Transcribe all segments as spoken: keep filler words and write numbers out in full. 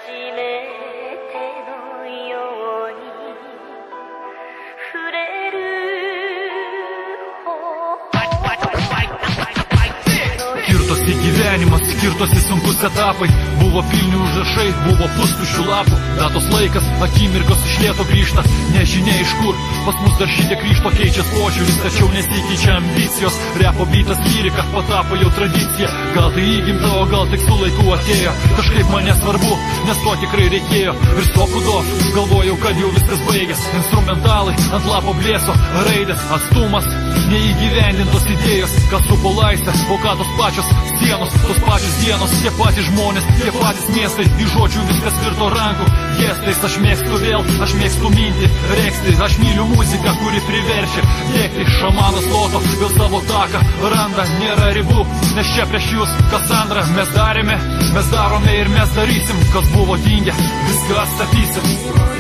めてのように触れる Skirtosi gyvenimas, skirtosi sunkus etapai. Buvo pilni užrašai, buvo pustuščių lapų. Datos laikas, akimirkos iš lėto grįžta, nežinia iš kur. Pas mus dar šitiek ryžto keičias požiūris, tačiau nesikeičia ambicijos. Repo bytas lyrika patapo jau tradicija. Gal tai įgimta, o gal tik su laiku atėjo. Kažkaip man nesvarbu, nes to tikrai reikėjo. Ir stopudo, galvojau, kad jau viskas baigės. Instrumentalai ant lapo blėso, raidės, atstumas, neįgyvendintos idėjos. Kas supo laisvę, o ką tos pačios sienos, tos pačios dienos, tie patys žmonės, tie patys miestai. Į žodžių viskas virto rankų gestais. Aš mėgstu vėl, aš mėgstu minti, reksti. Aš myliu muziką, kuri priverčia dėkti. Šamanas loto, vėl savo taką randa. Nėra ribų, nes čia prieš jūs Kassandra. Mes darėme, mes darome ir mes darysim. Kas buvo dingę, viską atstatysim.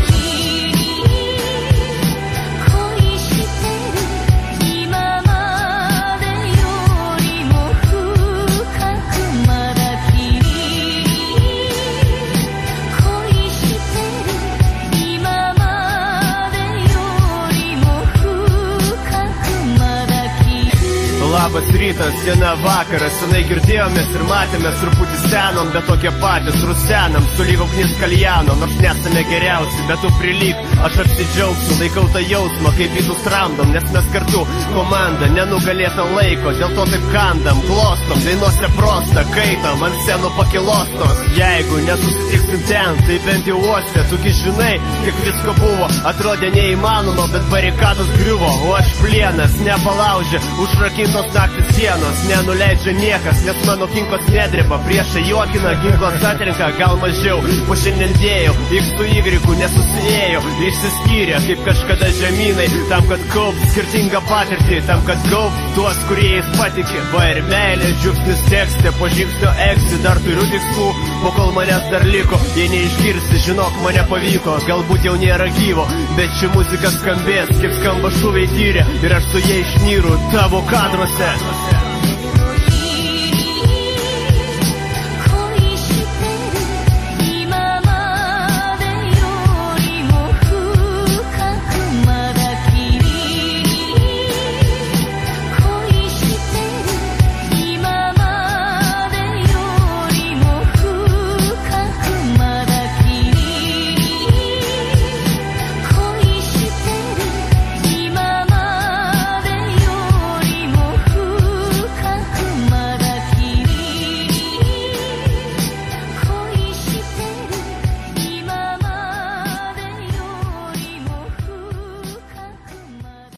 Labas rytas, diena vakaras, senai girdėjomės ir matėmės, truputį senom, bet tokie patys rusenam, sulyg ugnis kaljano, nors nesame geriausi, bet tu prilyg, aš apsidžiaugsiu, laikau tą jausmą, kaip įtus tramdom, nes mes kartu komanda, nenugalėta laiko, dėl to taip kandam, klostom, dainuose prosta, kaitam, ant scenų pakilostos, jeigu nesusitiksim ten, tai bent jau uoste, tugi žinai, kiek visko buvo, atrodė neįmanoma, bet barikados griuvo, o aš plienas, nepalaužė, užrakintos naktis sienos, nenuleidžia niekas, nes mano kinkos nedreba, priešai juokina, ginklas atrenka, gal mažiau, po šiandien dėjau, X su Y nesusijėjo, išsiskyrė, kaip kažkada žemynai, tam, kad kaup skirtingą patirtį, tam, kad kaup tuos, kurie jais patikė, va ir meilė, žiupsnis tekste, po žingsnio eksi, dar turiu tikslų, po kol manęs dar liko, jei neišgirsi, žinok, mane pavyko, galbūt jau nėra gyvo, bet ši muzika skambės, kaip skamba šuviai tyrė, ir aš su jie išnyru tavo kadruose.